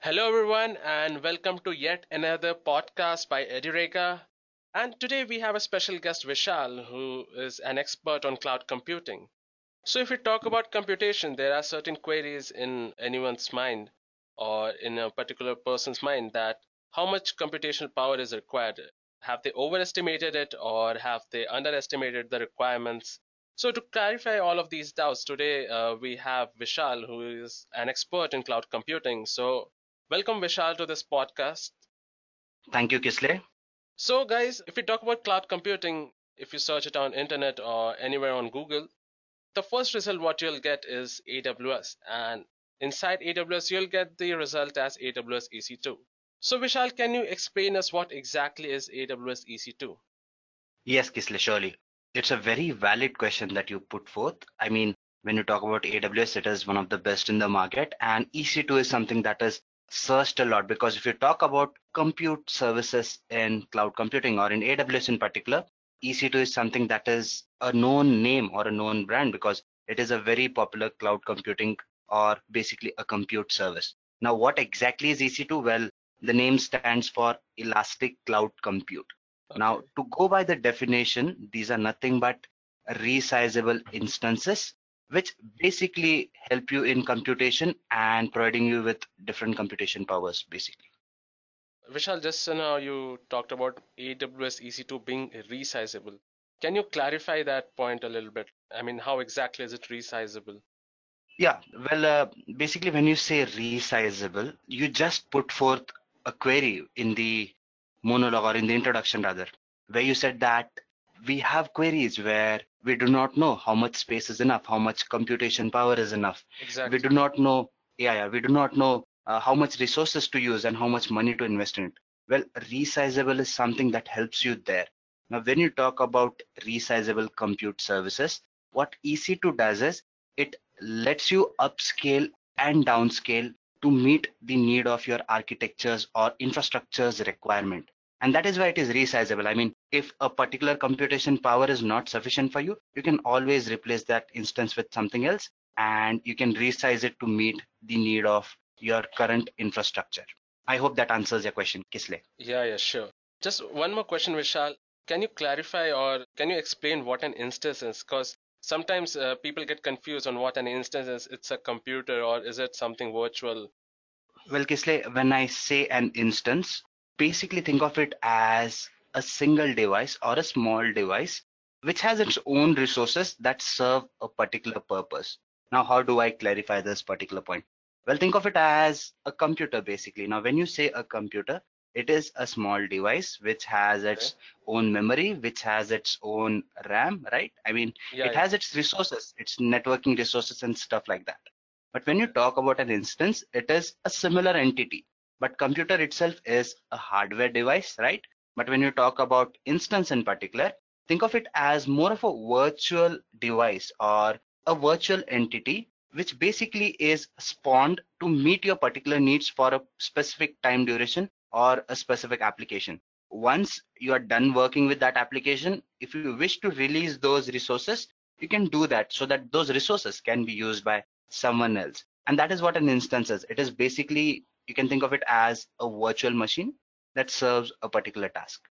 Hello, everyone, and welcome to yet another podcast by Edureka. And today we have a special guest, Vishal, who is an expert on cloud computing. So, if we talk about computation, there are certain queries in anyone's mind or in a particular person's mind that how much computational power is required. Have they overestimated it or have they underestimated the requirements? So, to clarify all of these doubts, today we have Vishal, who is an expert in cloud computing. So, welcome, Vishal, to this podcast. Thank you, Kisley. So, guys, if we talk about cloud computing, if you search it on internet or anywhere on Google, the first result what you'll get is AWS, and inside AWS you'll get the result as AWS EC2. So Vishal, can you explain us what exactly is AWS EC2? Yes, Kisley, surely. It's a very valid question that you put forth. I mean, when you talk about AWS, it is one of the best in the market, and EC2 is something that is searched a lot because if you talk about compute services in cloud computing or in AWS in particular, EC2 is something that is a known name or a known brand because it is a very popular cloud computing or basically a compute service. Now, what exactly is EC2? Well, the name stands for Elastic Cloud Compute. Now, Okay. to go by the definition, these are nothing but resizable instances, which basically help you in computation and providing you with different computation powers, basically. Vishal, just now you talked about AWS EC2 being resizable. Can you clarify that point a little bit? I mean, how exactly is it resizable? Yeah, well, basically, when you say resizable, you just put forth a query in the monologue or in the introduction, rather, where you said that we have queries where we do not know how much space is enough, how much computation power is enough. We do Exactly. not know, yeah, we do not know how much resources to use and how much money to invest in it. Well, resizable is something that helps you there. Now, when you talk about resizable compute services, what EC2 does is it lets you upscale and downscale to meet the need of your architectures or infrastructure's requirement. And that is why it is resizable. I mean, if a particular computation power is not sufficient for you, you can always replace that instance with something else and you can resize it to meet the need of your current infrastructure. I hope that answers your question, Kisley. Yeah, sure. Just one more question, Vishal. Can you clarify or can you explain what an instance is? Because sometimes people get confused on what an instance is. It's a computer or is it something virtual? Well, Kisley, when I say an instance, basically think of it as a single device or a small device which has its own resources that serve a particular purpose. Now, how do I clarify this particular point? Well, think of it as a computer basically. Now, when you say a computer, it is a small device which has Okay. its own memory, which has its own RAM, right? I mean, Yeah, it yeah. has its resources, its networking resources and stuff like that. But when you Okay. talk about an instance, it is a similar entity. But computer itself is a hardware device, right? But when you talk about instance in particular, think of it as more of a virtual device or a virtual entity, which basically is spawned to meet your particular needs for a specific time duration or a specific application. Once you are done working with that application, if you wish to release those resources, you can do that so that those resources can be used by someone else. And that is what an instance is. It is basically, you can think of it as a virtual machine that serves a particular task.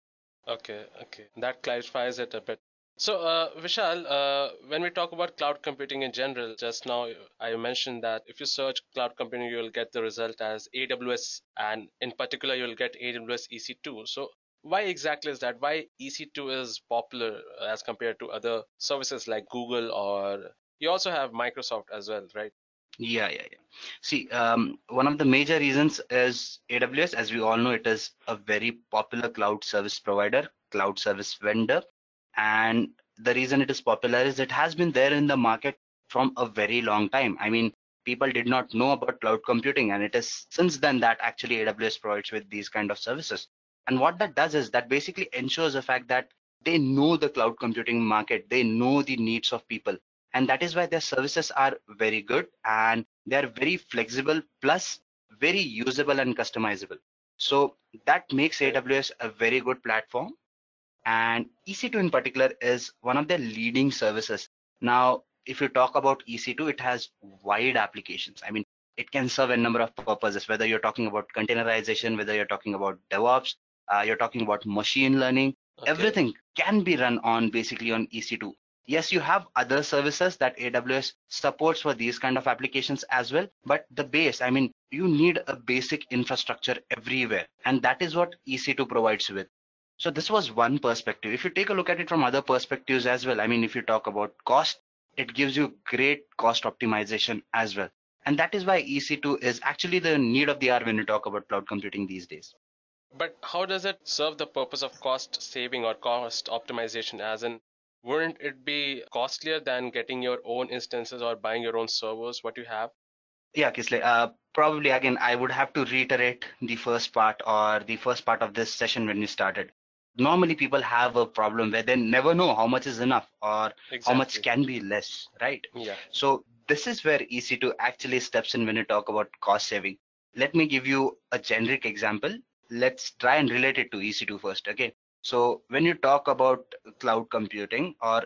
Okay. That clarifies it a bit. So, Vishal, when we talk about cloud computing in general, just now I mentioned that if you search cloud computing, you will get the result as AWS, and in particular, you will get AWS EC2. So, why exactly is that? Why EC2 is popular as compared to other services like Google, or you also have Microsoft as well, right? Yeah. See, one of the major reasons is AWS. As we all know, it is a very popular cloud service provider, cloud service vendor. And the reason it is popular is it has been there in the market from a very long time. I mean, people did not know about cloud computing, and it is since then that actually AWS provides with these kind of services. And what that does is that basically ensures the fact that they know the cloud computing market, they know the needs of people, and that is why their services are very good and they are very flexible plus very usable and customizable. So that makes Okay. AWS a very good platform, and EC2 in particular is one of their leading services. Now, if you talk about EC2, it has wide applications. I mean, It can serve a number of purposes, whether you're talking about containerization, whether you're talking about DevOps, you're talking about machine learning. Okay. Everything can be run on basically on EC2. Yes, you have other services that AWS supports for these kind of applications as well, but the base, I mean, you need a basic infrastructure everywhere, and that is what EC2 provides with. So this was one perspective. If you take a look at it from other perspectives as well, I mean, if you talk about cost, it gives you great cost optimization as well. And that is why EC2 is actually the need of the hour when you talk about cloud computing these days. But how does it serve the purpose of cost saving or cost optimization? As in, wouldn't it be costlier than getting your own instances or buying your own servers, what you have? Yeah, Kisle, probably again, I would have to reiterate the first part or the first part of this session when we started. Normally, people have a problem where they never know how much is enough or how much Exactly. can be less, right? Yeah. So this is where EC2 actually steps in when you talk about cost saving. Let me give you a generic example. Let's try and relate it to EC2 first. Okay. So when you talk about cloud computing or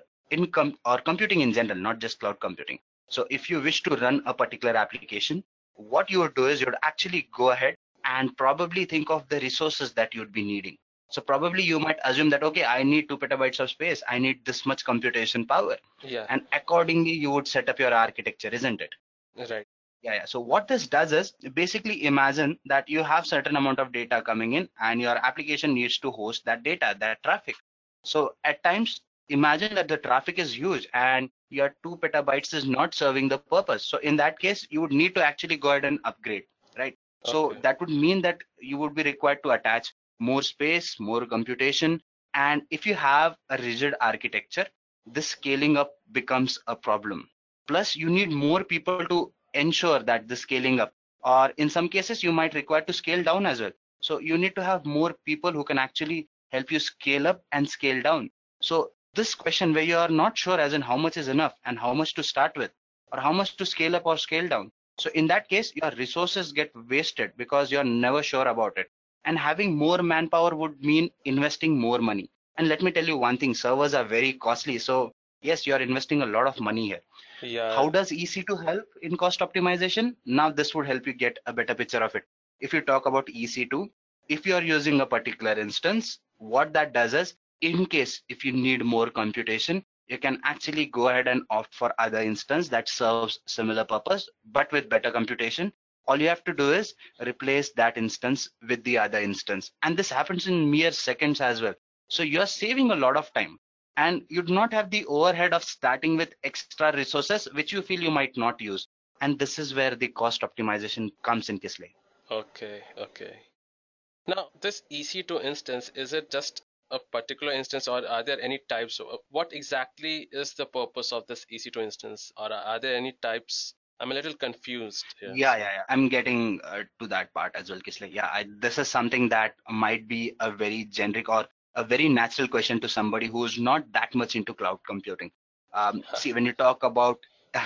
or computing in general, not just cloud computing. So if you wish to run a particular application, what you would do is you would actually go ahead and probably think of the resources that you'd be needing. So probably you might assume that, okay, I need 2 petabytes of space. I need this much computation power. Yeah. And accordingly, you would set up your architecture, isn't it? Right. Yeah, yeah. So what this does is basically imagine that you have certain amount of data coming in and your application needs to host that data, that traffic. So at times, imagine that the traffic is huge and your 2 petabytes is not serving the purpose. So in that case, you would need to actually go ahead and upgrade, right? So Okay. that would mean that you would be required to attach more space, more computation. And if you have a rigid architecture, this scaling up becomes a problem. Plus, you need more people to ensure that the scaling up, or in some cases, you might require to scale down as well. So you need to have more people who can actually help you scale up and scale down. So this question where you are not sure as in how much is enough and how much to start with or how much to scale up or scale down. So in that case, your resources get wasted because you're never sure about it. And having more manpower would mean investing more money. And let me tell you one thing, servers are very costly. So yes, you are investing a lot of money here. Yeah. How does EC2 help in cost optimization? Now this would help you get a better picture of it. If you talk about EC2, if you are using a particular instance, what that does is, in case if you need more computation, you can actually go ahead and opt for other instance that serves similar purpose, but with better computation. All you have to do is replace that instance with the other instance. And this happens in mere seconds as well. So you're saving a lot of time and you do not have the overhead of starting with extra resources which you feel you might not use. And this is where the cost optimization comes in, Kisley. Okay. Okay. Now, this EC2 instance, is it just a particular instance or are there any types? What exactly is the purpose of this EC2 instance, or are there any types? I'm a little confused here. Yeah. I'm getting to that part as well, Kisley. Yeah, this is something that might be a very generic or a very natural question to somebody who's not that much into cloud computing. See, when you talk about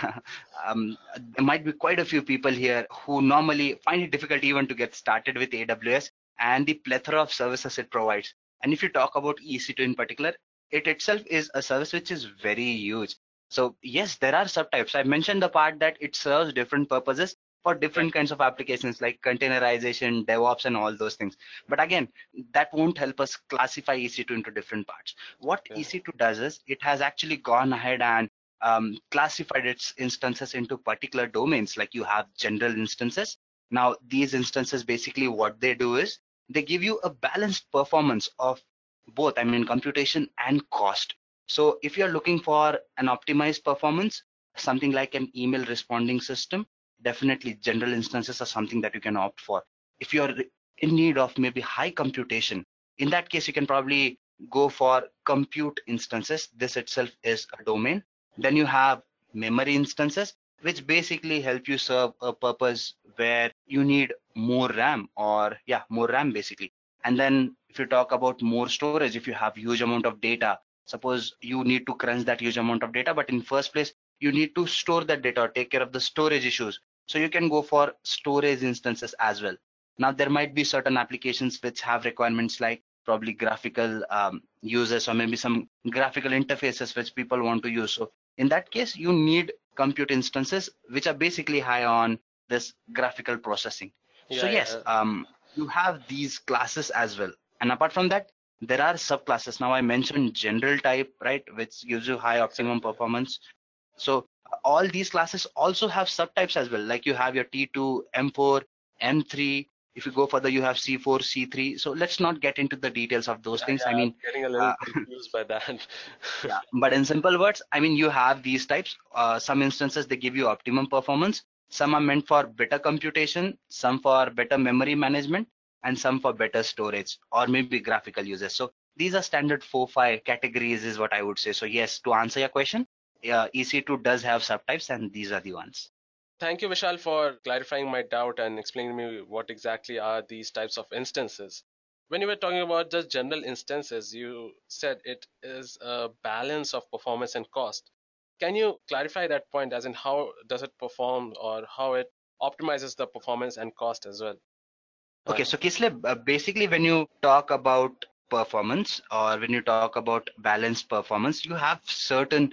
there might be quite a few people here who normally find it difficult even to get started with AWS and the plethora of services it provides. And if you talk about EC2 in particular, it itself is a service which is very huge. So yes, there are subtypes. I mentioned the part that it serves different purposes for Right. different kinds of applications like containerization, DevOps, and all those things. But again, that won't help us classify EC2 into different parts. What Okay. EC2 does is it has actually gone ahead and classified its instances into particular domains. Like you have general instances. Now, these instances basically what they do is they give you a balanced performance of both, I mean, computation and cost. So if you're looking for an optimized performance, something like an email responding system, definitely general instances are something that you can opt for. If you're in need of maybe high computation, in that case, you can probably go for compute instances. This itself is a domain. Then you have memory instances, which basically help you serve a purpose where you need more RAM or yeah, more RAM basically. And then if you talk about more storage, if you have huge amount of data, suppose you need to crunch that huge amount of data, but in first place, you need to store that data or take care of the storage issues. So you can go for storage instances as well. Now there might be certain applications which have requirements like probably graphical users or maybe some graphical interfaces which people want to use. So in that case, you need compute instances which are basically high on this graphical processing. So Yeah, yes, yeah. you have these classes as well. And apart from that, there are subclasses. Now I mentioned general type, right, which gives you high optimum Exactly. performance. So all these classes also have subtypes as well. Like you have your T2, M4, M3. If you go further, you have C4, C3. So let's not get into the details of those Yeah, things. I yeah, I'm mean, getting a little uh, confused by that. yeah, but in simple words, I mean, you have these types. Some instances they give you optimum performance. Some are meant for better computation, some for better memory management, and some for better storage or maybe graphical uses. So these are standard 4, 5 categories, is what I would say. So yes, to answer your question, EC2 does have subtypes, and these are the ones. Thank you, Vishal, for clarifying my doubt and explaining me what exactly are these types of instances. When you were talking about just general instances, you said it is a balance of performance and cost. Can you clarify that point, as in how does it perform or how it optimizes the performance and cost as well? Okay, Uh, so Kisle, basically when you talk about performance or when you talk about balanced performance, you have certain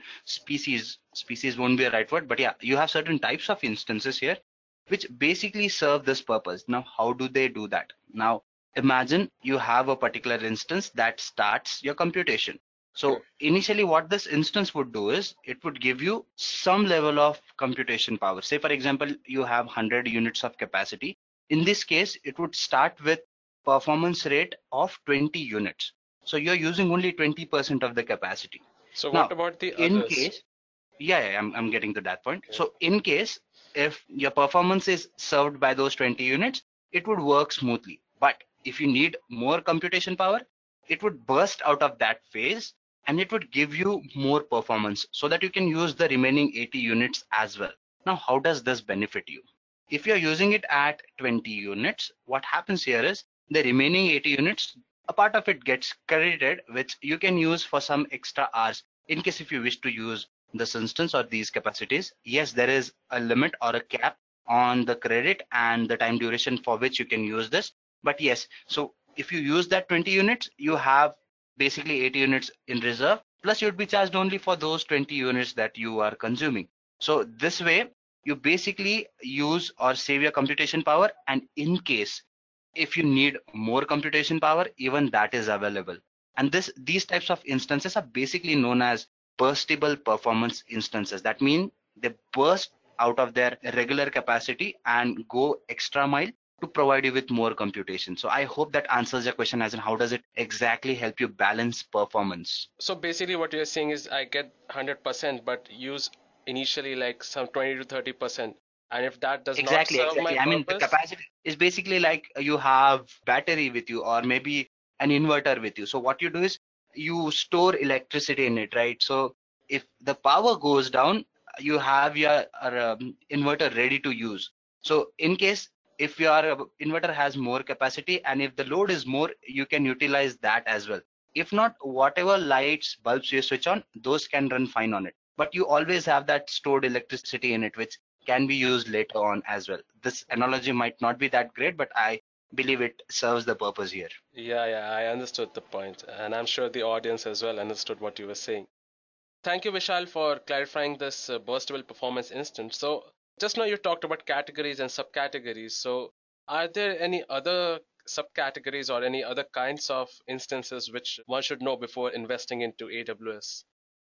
species won't be a right word, but yeah, you have certain types of instances here which basically serve this purpose. Now, how do they do that? Now, imagine you have a particular instance that starts your computation. okay. So initially what this instance would do is it would give you some level of computation power. Say for example, you have 100 units of capacity. In this case, it would start with performance rate of 20 units. So you're using only 20% of the capacity. So what Now, about the in others? case, yeah, I'm getting to that point. Okay. So in case if your performance is served by those 20 units, it would work smoothly. But if you need more computation power, it would burst out of that phase and it would give you more performance so that you can use the remaining 80 units as well. Now, how does this benefit you? If you're using it at 20 units, what happens here is the remaining 80 units, a part of it gets credited, which you can use for some extra hours in case if you wish to use this instance or these capacities. Yes, there is a limit or a cap on the credit and the time duration for which you can use this. But yes, so if you use that 20 units, you have basically 80 units in reserve, plus you'd be charged only for those 20 units that you are consuming. So this way, you basically use or save your computation power, and in case if you need more computation power, even that is available. And these types of instances are basically known as burstable performance instances. That mean they burst out of their regular capacity and go extra mile to provide you with more computation. So I hope that answers your question, as in how does it exactly help you balance performance. So basically, what you're saying is I get 100%, but use initially like some 20 to 30%. And if that does not Exactly, serve my exactly. I mean, the purpose, capacity is basically like you have battery with you or maybe an inverter with you. So what you do is you store electricity in it, right? So if the power goes down, you have your inverter ready to use. So in case if your inverter has more capacity and if the load is more, you can utilize that as well. If not, whatever lights, bulbs you switch on, those can run fine on it. But you always have that stored electricity in it, which can be used later on as well. This analogy might not be that great, but I believe it serves the purpose here. yeah, yeah, I understood the point, and I'm sure the audience as well understood what you were saying. Thank you, Vishal, for clarifying this burstable performance instance. So, just now you talked about categories and subcategories. So, are there any other subcategories or any other kinds of instances which one should know before investing into AWS?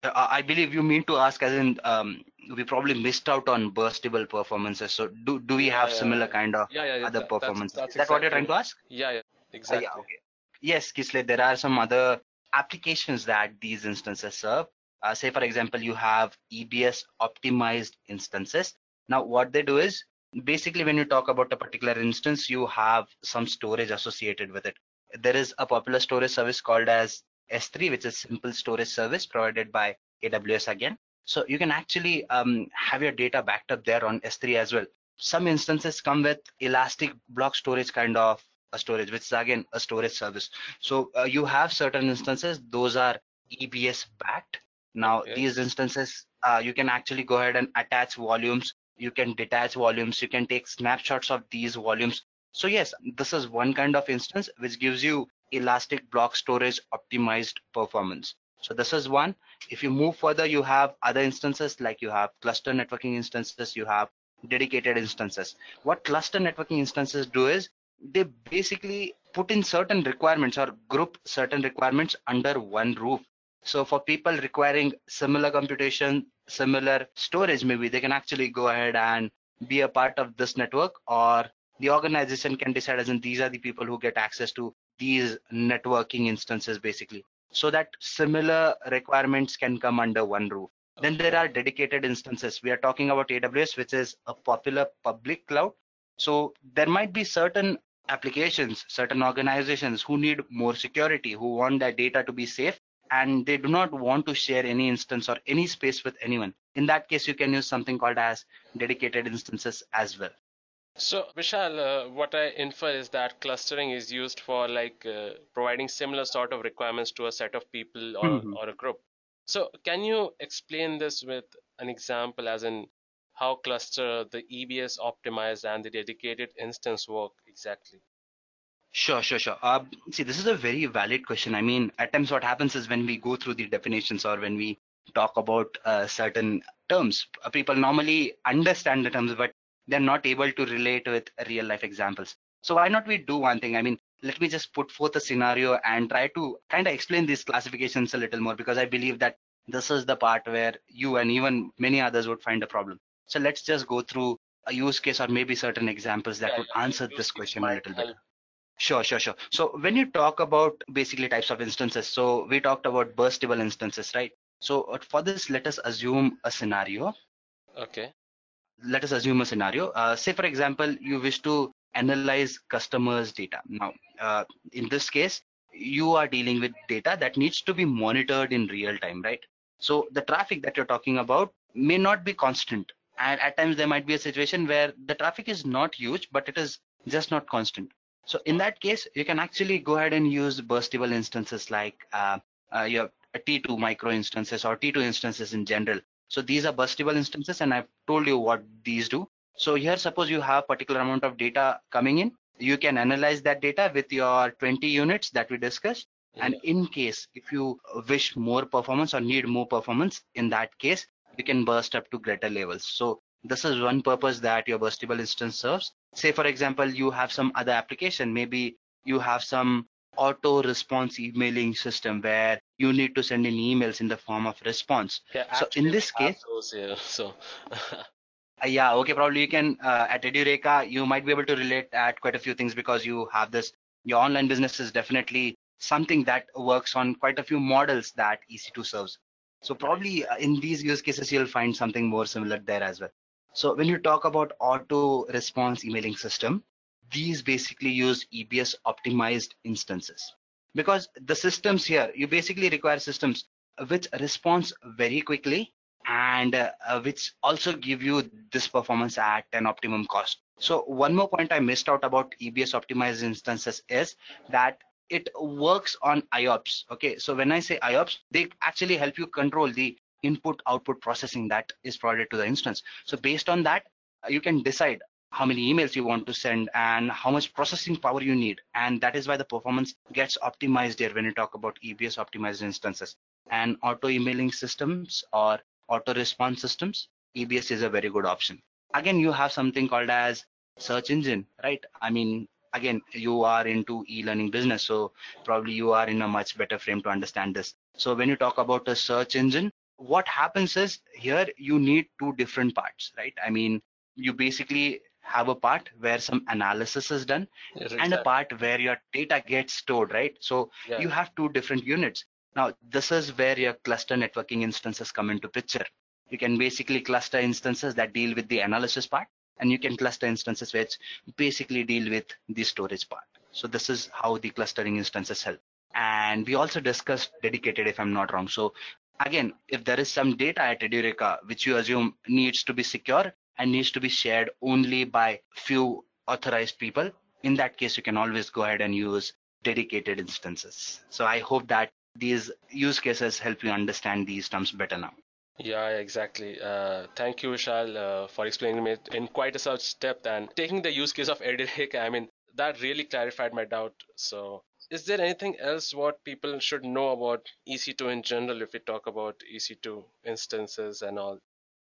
I believe you mean to ask as in we probably missed out on burstable performances. So do we Yeah, have yeah, similar kind of yeah, yeah. other performances? That's Is that what you're exactly trying what. to ask? Yeah, yeah, Yeah, exactly. okay. Yes, Kisle, there are some other applications that these instances serve. Say, for example, you have EBS optimized instances. Now, what they do is basically when you talk about a particular instance, you have some storage associated with it. There is a popular storage service called as S3, which is simple storage service provided by AWS again. So you can actually have your data backed up there on S3 as well. Some instances come with elastic block storage kind of a storage, which is again a storage service. So you have certain instances, those are EBS backed. Now Okay. these instances, you can actually go ahead and attach volumes. You can detach volumes. You can take snapshots of these volumes. So yes, this is one kind of instance which gives you elastic block storage optimized performance. So this is one. If you move further, you have other instances like you have cluster networking instances, you have dedicated instances. What cluster networking instances do is they basically put in certain requirements or group certain requirements under one roof. So for people requiring similar computation, similar storage, maybe they can actually go ahead and be a part of this network, or the organization can decide as in these are the people who get access to these networking instances basically, so that similar requirements can come under one roof. Then there Okay. are dedicated instances. We are talking about AWS, which is a popular public cloud. So there might be certain applications, certain organizations who need more security, who want their data to be safe, and they do not want to share any instance or any space with anyone. In that case, you can use something called as dedicated instances as well. So, Vishal, what I infer is that clustering is used for providing similar sort of requirements to a set of people or a group. So, can you explain this with an example, as in how cluster, the EBS optimized, and the dedicated instance work exactly? Sure. See, this is a very valid question. I mean, at times what happens is when we go through the definitions or when we talk about certain terms, people normally understand the terms, but they're not able to relate with real life examples. So why not we do one thing? I mean, let me just put forth a scenario and try to kind of explain these classifications a little more, because I believe that this is the part where you and even many others would find a problem. So let's just go through a use case or maybe certain examples that would answer Use this case question a might little help. better. Sure. So when you talk about basically types of instances, so we talked about burstable instances, right? So for this, let us assume a scenario. Okay. Say, for example, you wish to analyze customers' data. Now, in this case, you are dealing with data that needs to be monitored in real time, right? So the traffic that you're talking about may not be constant. And at times there might be a situation where the traffic is not huge, but it is just not constant. So in that case, you can actually go ahead and use burstable instances like your T2 micro instances or T2 instances in general. So these are burstable instances, and I've told you what these do. So here, suppose you have particular amount of data coming in, you can analyze that data with your 20 units that we discussed. And Yeah. in case if you wish more performance or need more performance, in that case, you can burst up to greater levels. So this is one purpose that your burstable instance serves. Say, for example, you have some other application, maybe you have some auto response emailing system where you need to send in emails in the form of response. Yeah, So in actually, we this have case, those here. So, yeah, okay, probably you can at Edureka, you might be able to relate at quite a few things because you have this. Your online business is definitely something that works on quite a few models that EC2 serves. So right. probably in these use cases, you'll find something more similar there as well. So when you talk about auto response emailing system, these basically use EBS optimized instances, because the systems here, you basically require systems which responds very quickly and which also give you this performance at an optimum cost. So one more point I missed out about EBS optimized instances is that it works on IOPS. Okay, so when I say IOPS, they actually help you control the input output processing that is provided to the instance. So based on that, you can decide how many emails you want to send and how much processing power you need. And that is why the performance gets optimized here when you talk about EBS optimized instances. And auto emailing systems or auto response systems, EBS is a very good option. Again, you have something called as search engine, right? I mean, again, you are into e-learning business, so probably you are in a much better frame to understand this. So when you talk about a search engine, what happens is here you need two different parts, right? I mean, you basically have a part where some analysis is done Yes, and a exactly. part where your data gets stored, right? So Yeah. you have two different units. Now, this is where your cluster networking instances come into picture. You can basically cluster instances that deal with the analysis part, and you can cluster instances which basically deal with the storage part. So this is how the clustering instances help. And we also discussed dedicated, if I'm not wrong. So again, if there is some data at Edureka which you assume needs to be secure and needs to be shared only by few authorized people, in that case, you can always go ahead and use dedicated instances. So I hope that these use cases help you understand these terms better now. Yeah, exactly. Thank you, Vishal, for explaining it in quite a such depth and taking the use case of Edilhic. I mean, that really clarified my doubt. So, is there anything else what people should know about EC2 in general if we talk about EC2 instances and all?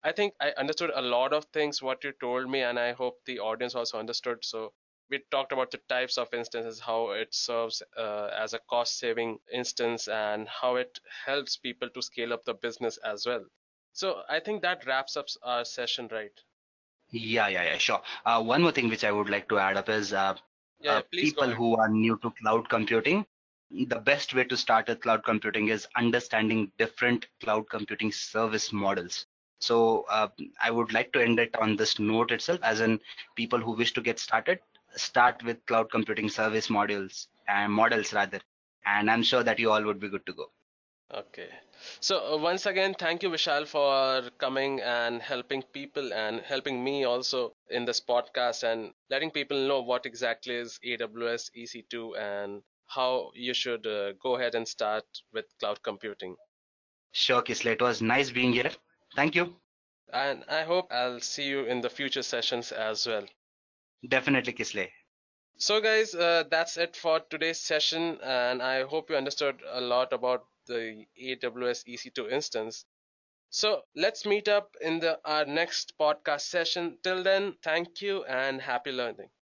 I think I understood a lot of things what you told me, and I hope the audience also understood. So we talked about the types of instances, how it serves as a cost-saving instance, and how it helps people to scale up the business as well. So I think that wraps up our session, right? Yeah, sure. One more thing which I would like to add up is Yeah, please go people ahead. who are new to cloud computing. The best way to start with cloud computing is understanding different cloud computing service models. So I would like to end it on this note itself, as in people who wish to get started, start with cloud computing service models and models rather, and I'm sure that you all would be good to go. Okay. So once again, thank you, Vishal, for coming and helping people and helping me also in this podcast and letting people know what exactly is AWS EC2 and how you should go ahead and start with cloud computing. Sure, Kisle, it was nice being here. Thank you. And I hope I'll see you in the future sessions as well. Definitely, Kisle. So, guys, that's it for today's session, and I hope you understood a lot about the AWS EC2 instance. So let's meet up in the our next podcast session. Till then, thank you and happy learning.